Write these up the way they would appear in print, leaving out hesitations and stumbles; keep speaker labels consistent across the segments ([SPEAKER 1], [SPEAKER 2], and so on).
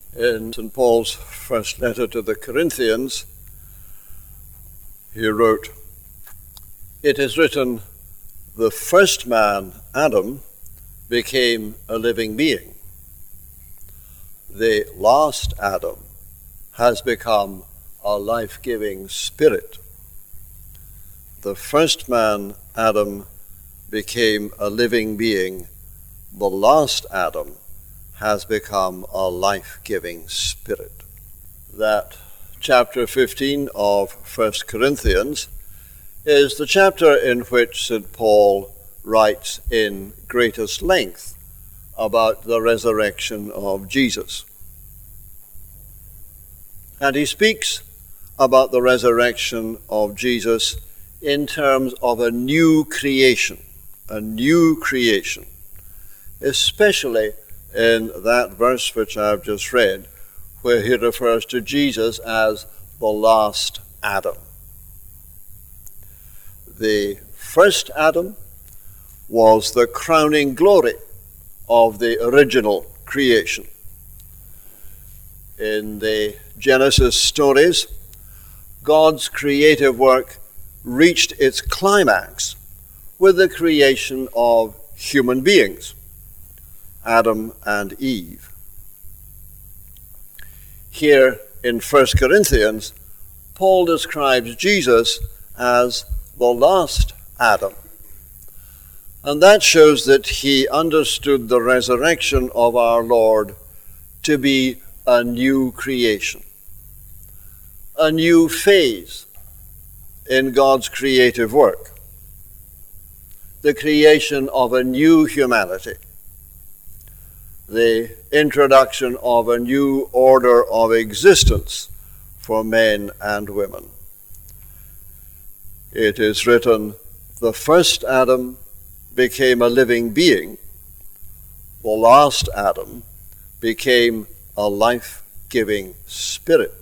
[SPEAKER 1] In St. Paul's first letter to the Corinthians, he wrote, "It is written, the first man, Adam, became a living being. The last Adam has become a life-giving spirit." The first man, Adam, became a living being. The last Adam has become a life-giving spirit. That chapter 15 of 1 Corinthians is the chapter in which St. Paul writes in greatest length about the resurrection of Jesus. And he speaks about the resurrection of Jesus in terms of a new creation, especially in that verse which I've just read, where he refers to Jesus as the last Adam. The first Adam was the crowning glory of the original creation. In the Genesis stories, God's creative work reached its climax with the creation of human beings, Adam and Eve. Here in 1 Corinthians, Paul describes Jesus as the last Adam. And that shows that he understood the resurrection of our Lord to be a new creation, a new phase in God's creative work, the creation of a new humanity, the introduction of a new order of existence for men and women. It is written, the first Adam became a living being, the last Adam became a life-giving spirit.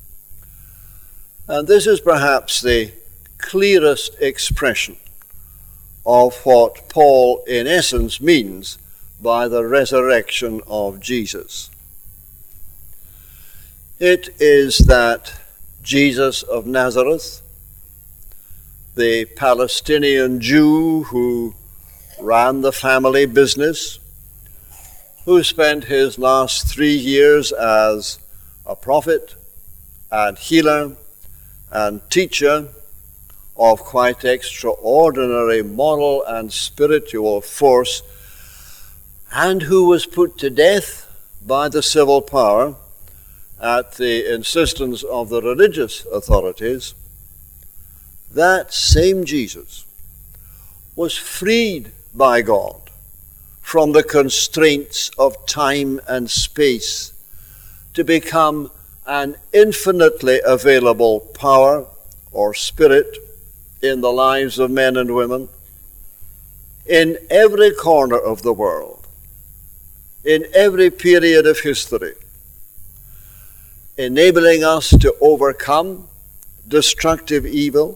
[SPEAKER 1] And this is perhaps the clearest expression of what Paul in essence means by the resurrection of Jesus. It is that Jesus of Nazareth, the Palestinian Jew who ran the family business, who spent his last 3 years as a prophet and healer and teacher of quite extraordinary moral and spiritual force, and who was put to death by the civil power at the insistence of the religious authorities, that same Jesus was freed by God from the constraints of time and space to become an infinitely available power or spirit in the lives of men and women in every corner of the world, in every period of history, enabling us to overcome destructive evil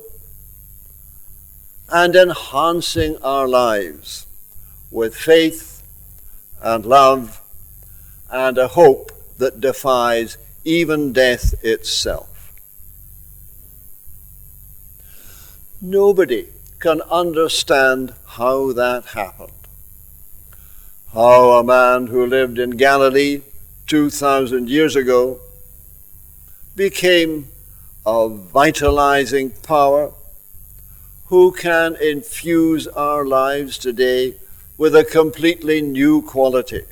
[SPEAKER 1] and enhancing our lives with faith and love and a hope that defies even death itself. Nobody can understand how that happened. How a man who lived in Galilee 2,000 years ago became a vitalizing power who can infuse our lives today with a completely new quality.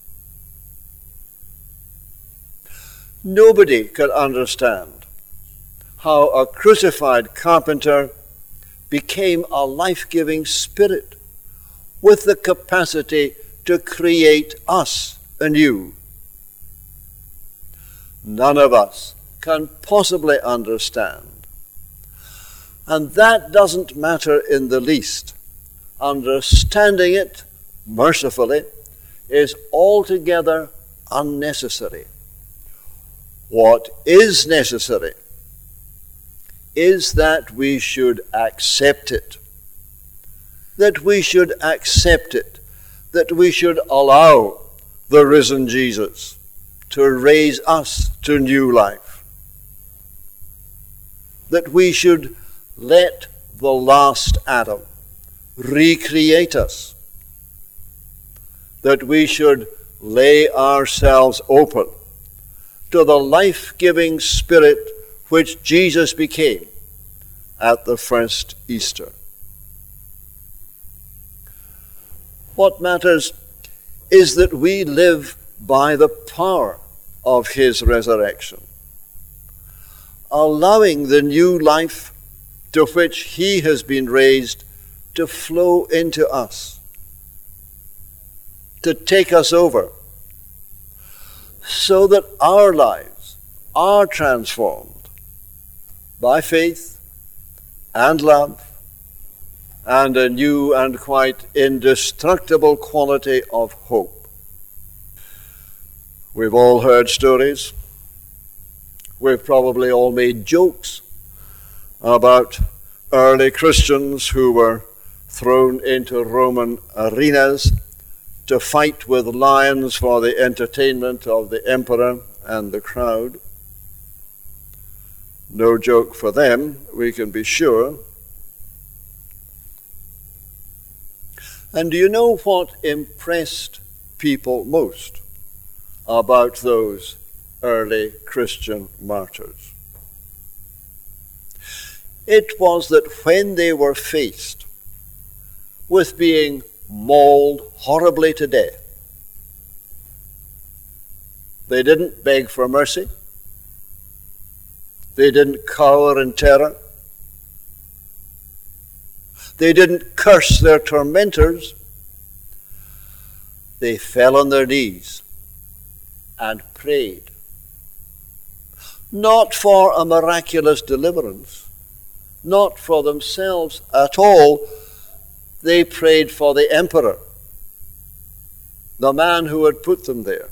[SPEAKER 1] Nobody can understand how a crucified carpenter became a life-giving spirit with the capacity to create us anew. None of us can possibly understand. And that doesn't matter in the least. Understanding it mercifully is altogether unnecessary. What is necessary is that we should accept it. That we should accept it. That we should allow the risen Jesus to raise us to new life. That we should let the last Adam recreate us. That we should lay ourselves open to the life-giving Spirit which Jesus became at the first Easter. What matters is that we live by the power of his resurrection, allowing the new life to which he has been raised to flow into us, to take us over, so that our lives are transformed by faith and love and a new and quite indestructible quality of hope. We've all heard stories. We've probably all made jokes about early Christians who were thrown into Roman arenas to fight with lions for the entertainment of the emperor and the crowd. No joke for them, we can be sure. And do you know what impressed people most about those early Christian martyrs? It was that when they were faced with being mauled horribly to death, they didn't beg for mercy. They didn't cower in terror. They didn't curse their tormentors. They fell on their knees and prayed. Not for a miraculous deliverance, not for themselves at all. They prayed for the emperor, the man who had put them there.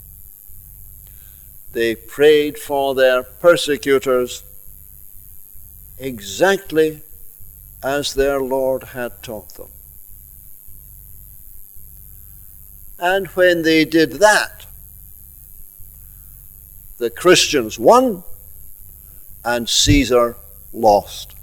[SPEAKER 1] They prayed for their persecutors exactly as their Lord had taught them. And when they did that, the Christians won and Caesar lost.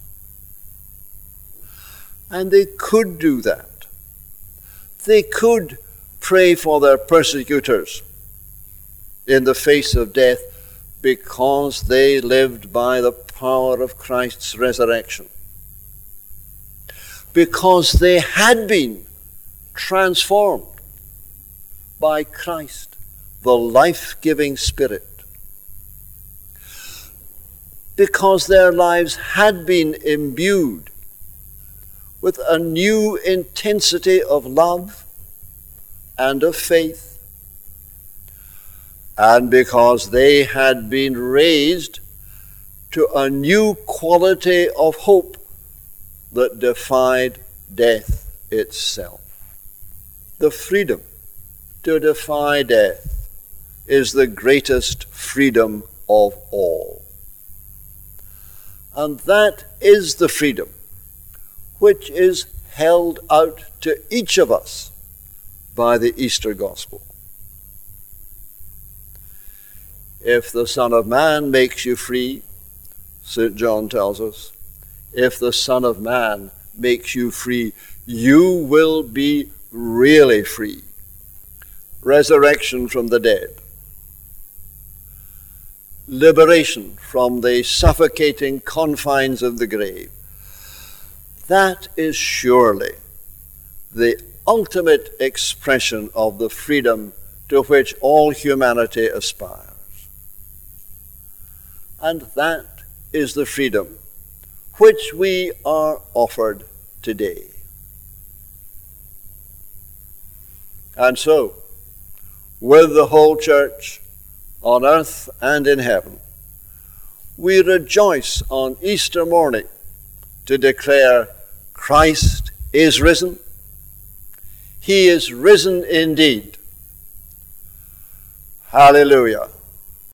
[SPEAKER 1] And they could do that. They could pray for their persecutors in the face of death because they lived by the power of Christ's resurrection. Because they had been transformed by Christ, the life-giving Spirit. Because their lives had been imbued with a new intensity of love and of faith, and because they had been raised to a new quality of hope that defied death itself. The freedom to defy death is the greatest freedom of all. And that is the freedom which is held out to each of us by the Easter Gospel. If the Son of Man makes you free, St. John tells us, if the Son of Man makes you free, you will be really free. Resurrection from the dead. Liberation from the suffocating confines of the grave. That is surely the ultimate expression of the freedom to which all humanity aspires. And that is the freedom which we are offered today. And so, with the whole church on earth and in heaven, we rejoice on Easter morning to declare Christ is risen. He is risen indeed. Hallelujah.